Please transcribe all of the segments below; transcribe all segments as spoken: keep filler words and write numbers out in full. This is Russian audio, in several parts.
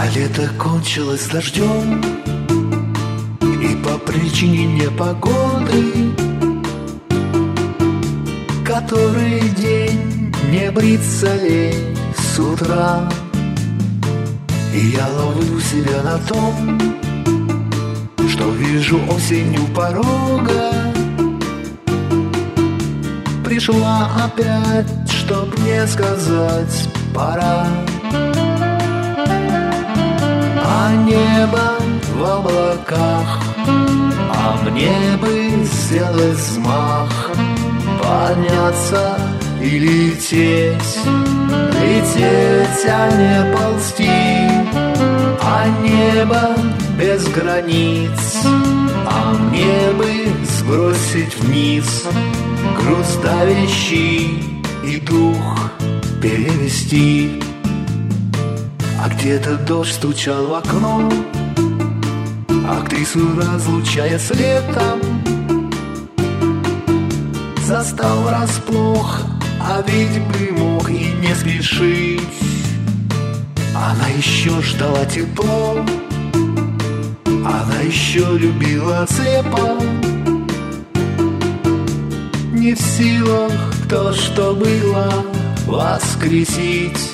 А лето кончилось дождем, и по причине непогоды который день не бриться лень с утра. И я ловлю себя на том, что вижу осень у порога. Пришла опять, чтоб мне сказать пора. А небо в облаках, а мне бы сделать взмах, подняться и лететь, лететь, а не ползти. А небо без границ, а мне бы сбросить вниз груз давящий и дух перевести. А где-то дождь стучал в окно, актрису разлучая с летом, застал врасплох, а ведь бы мог и не спешить. Она еще ждала тепло, она еще любила слепо. Не в силах то, что было, воскресить.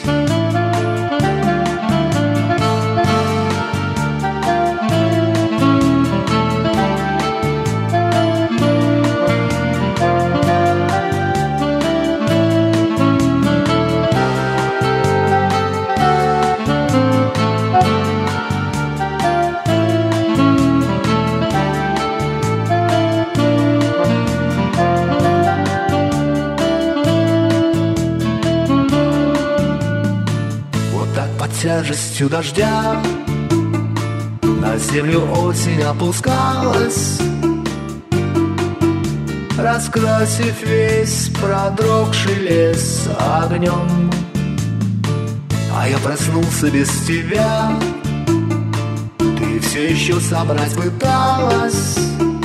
Тяжестью дождя на землю осень опускалась, раскрасив весь продрогший лес огнем. А я проснулся без тебя, ты все еще собрать пыталась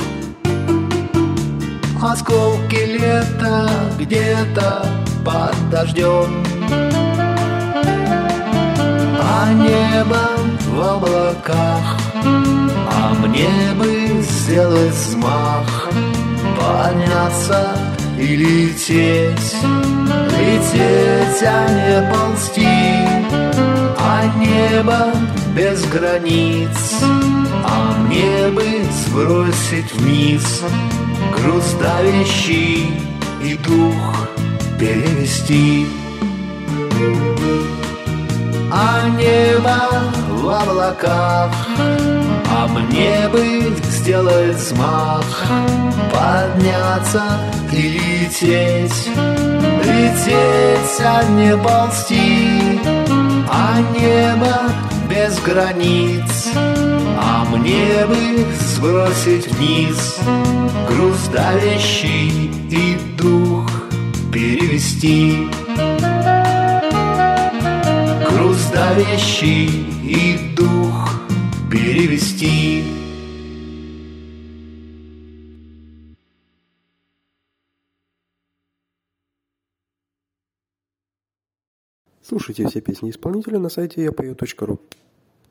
осколки лета где-то под дождем. А небо в облаках, а мне бы сделать взмах, подняться и лететь, лететь, а не ползти. А небо без границ, а мне бы сбросить вниз груз давящий и дух перевести. А небо в облаках, а мне бы сделать взмах, подняться и лететь, лететь, а не ползти. А небо без границ, а мне бы сбросить вниз груз давящий и дух перевести. Груз давящий и дух перевести. Слушайте все песни исполнителя на сайте я пою точка ру.